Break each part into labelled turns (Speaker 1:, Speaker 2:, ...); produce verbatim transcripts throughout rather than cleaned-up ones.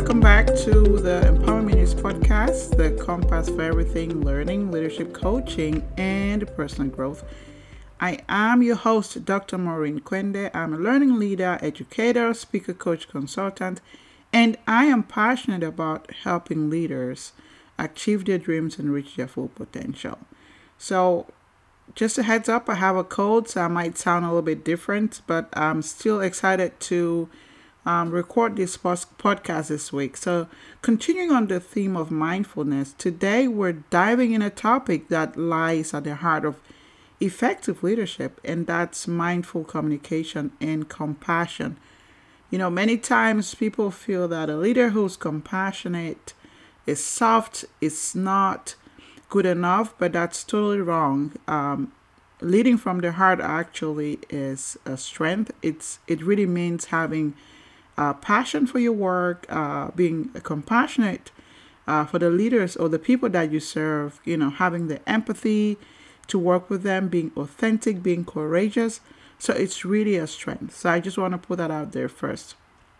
Speaker 1: welcome back to the Empower Minutes podcast, the compass for everything learning, leadership coaching, and personal growth. I am your host, Doctor Maureen Quende. I'm a learning leader, educator, speaker, coach, consultant, and I am passionate about helping leaders achieve their dreams and reach their full potential. So, just a heads up, I have a cold, so I might sound a little bit different, but I'm still excited to um, record this podcast this week. So, continuing on the theme of mindfulness, today we're diving in a topic that lies at the heart of effective leadership, and that's mindful communication and compassion. You know, many times people feel that a leader who's compassionate is soft, is not good enough, but that's totally wrong. Um, leading from the heart actually is a strength. It's it really means having uh, passion for your work, uh, being compassionate uh, for the leaders or the people that you serve. You know, having the empathy to work with them, being authentic, being courageous. So it's really a strength. So I just want to put that out there first.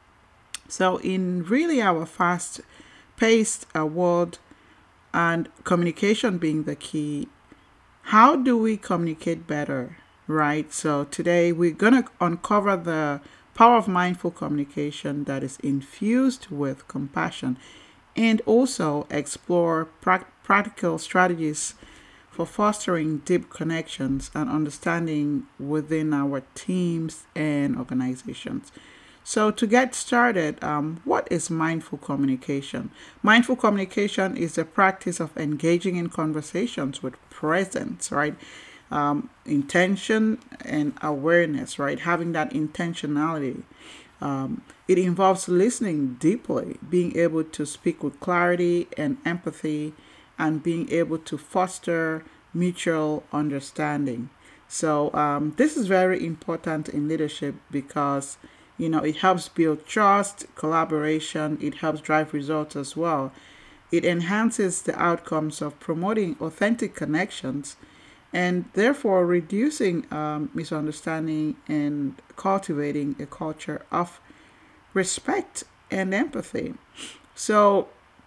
Speaker 1: So in really our fast-paced uh, world, and communication being the key, how do we communicate better, right? So today we're going to uncover the power of mindful communication that is infused with compassion, and also explore pra- practical strategies for fostering deep connections and understanding within our teams and organizations. So to get started, um, what is mindful communication? Mindful communication is the practice of engaging in conversations with presence, right? Um, intention and awareness, right? Having that intentionality. Um, it involves listening deeply, being able to speak with clarity and empathy, and being able to foster mutual understanding. So um, this is very important in leadership because you know, it helps build trust, collaboration. It helps drive results as well. It enhances the outcomes of promoting authentic connections and therefore reducing um, misunderstanding and cultivating a culture of respect and empathy. So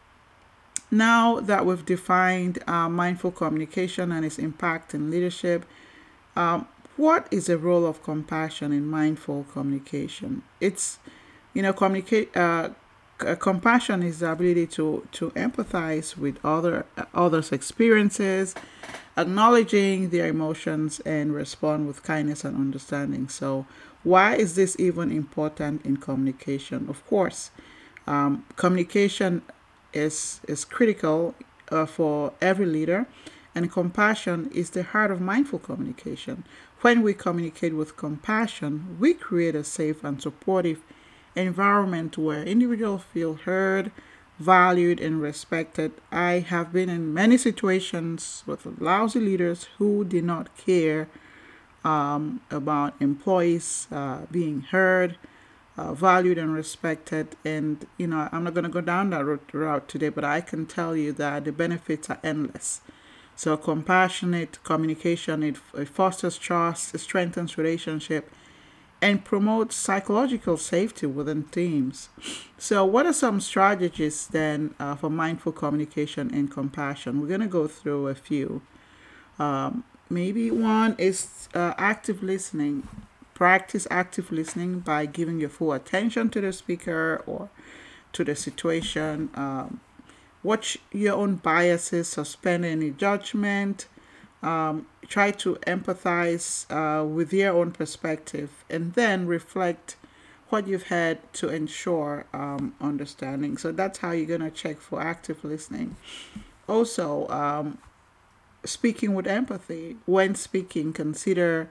Speaker 1: now that we've defined uh, mindful communication and its impact in leadership, um, what is the role of compassion in mindful communication? It's, you know, communicate. Uh, c- compassion is the ability to to empathize with other uh, others' experiences, acknowledging their emotions, and respond with kindness and understanding. So, why is this even important in communication? Of course, um, communication is is critical uh, for every leader, and compassion is the heart of mindful communication. When we communicate with compassion, we create a safe and supportive environment where individuals feel heard, valued, and respected. I have been in many situations with lousy leaders who did not care um, about employees uh, being heard, uh, valued, and respected. And, you know, I'm not going to go down that route today, but I can tell you that the benefits are endless. So compassionate communication, it, it fosters trust, it strengthens relationship, and promotes psychological safety within teams. So what are some strategies then uh, for mindful communication and compassion? We're going to go through a few. Um, maybe one is uh, active listening. Practice active listening by giving your full attention to the speaker or to the situation. Um, watch your own biases, suspend any judgment, um, try to empathize uh, with your own perspective, and then reflect what you've had to ensure um, understanding. So that's how you're going to check for active listening. Also, um, speaking with empathy. When speaking, consider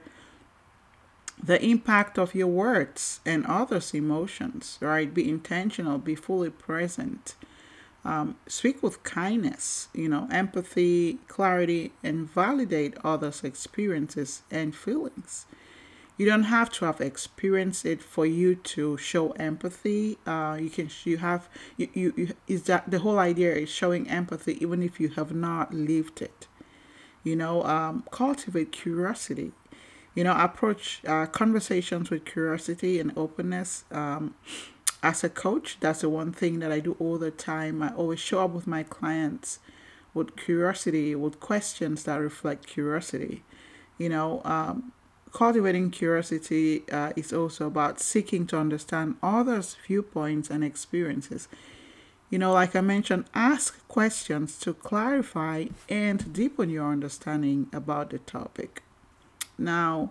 Speaker 1: the impact of your words and others' emotions, right? Be intentional, be fully present. Um, speak with kindness, you know, empathy, clarity, and validate others' experiences and feelings. You don't have to have experienced it for you to show empathy. Uh, you can, you have, you, you, you, is that the whole idea is showing empathy even if you have not lived it. You know, um, cultivate curiosity. You know, approach uh, conversations with curiosity and openness. Um, as a coach, that's the one thing that I do all the time. I always show up with my clients with curiosity, with questions that reflect curiosity. You know, um, cultivating curiosity uh, is also about seeking to understand others' viewpoints and experiences. You know, like I mentioned, ask questions to clarify and deepen your understanding about the topic. Now,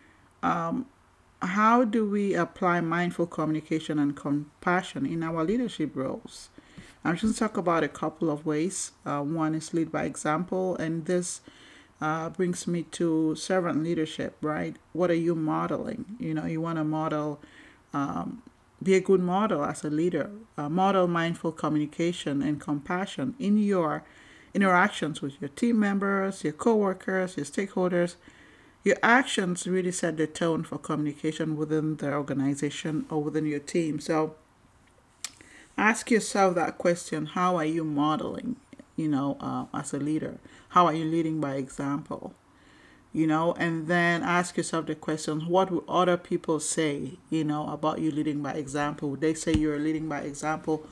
Speaker 1: how do we apply mindful communication and compassion in our leadership roles? I'm just going to talk about a couple of ways. Uh, one is lead by example, and this uh, brings me to servant leadership, right? What are you modeling? You know, you want to model, um, be a good model as a leader, uh, model mindful communication and compassion in your interactions with your team members, your coworkers, your stakeholders. Your actions really set the tone for communication within the organization or within your team. So ask yourself that question: how are you modeling, you know, uh, as a leader? How are you leading by example? You know, and then ask yourself the question: what would other people say, you know, about you leading by example? Would they say you're leading by example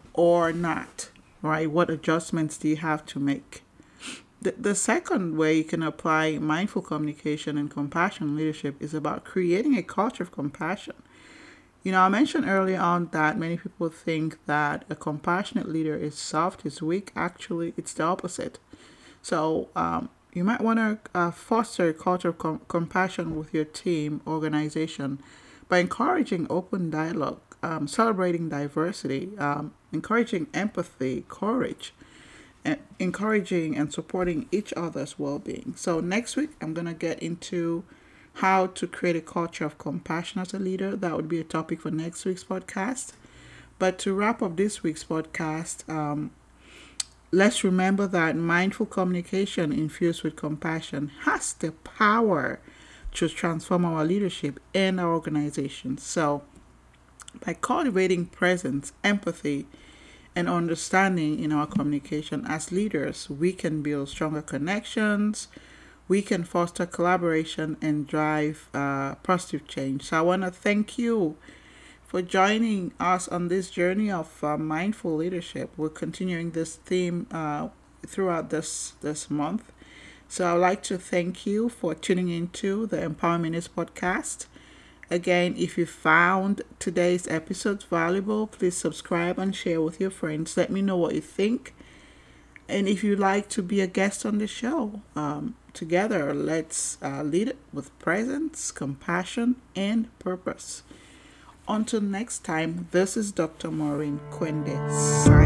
Speaker 1: or not? Right? What adjustments do you have to make? The, the second way you can apply mindful communication and compassion leadership is about creating a culture of compassion. You know, I mentioned earlier on that many people think that a compassionate leader is soft, is weak. Actually, it's the opposite. So, um, you might want to uh, foster a culture of com- compassion with your team, organization, by encouraging open dialogue, um, celebrating diversity, um, encouraging empathy, courage, and encouraging and supporting each other's well-being. So next week, I'm going to get into how to create a culture of compassion as a leader. That would be a topic for next week's podcast. But to wrap up this week's podcast, um, let's remember that mindful communication infused with compassion has the power to transform our leadership and our organization. So, by cultivating presence, empathy, and understanding in our communication as leaders, we can build stronger connections, we can foster collaboration, and drive uh, positive change. So, I want to thank you for joining us on this journey of uh, mindful leadership. We're continuing this theme uh, throughout this this month. So I'd like to thank you for tuning into the Empower Minutes podcast. Again, if you found today's episode valuable, please subscribe and share with your friends. Let me know what you think. And if you'd like to be a guest on the show, um, together, let's uh, lead it with presence, compassion, and purpose. Until next time, this is Doctor Maureen Kwende.